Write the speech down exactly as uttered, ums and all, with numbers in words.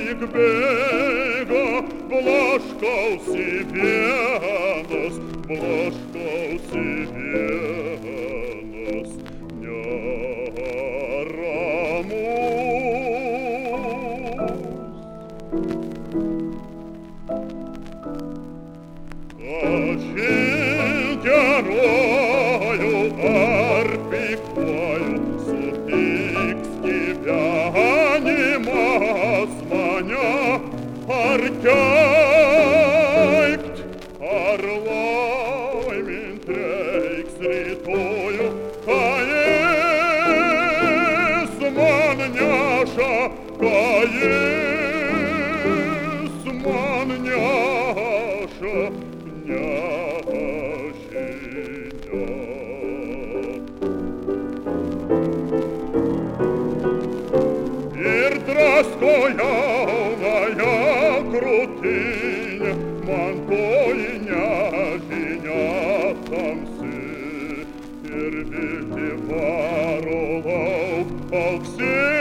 lyg bėga, blaškausi vienas, blaškausi vienas, neramus. Kažin geruoju ar piktuoju, sutiks gyvenimas mane, ar keikt, ar laimint reiks rytojų, ką jis man neša, ką jis man neša, nežinia. Ir drasko jaunąją krūtinę, man toji nežinia tamsi, ir viltį varo lauk auksė.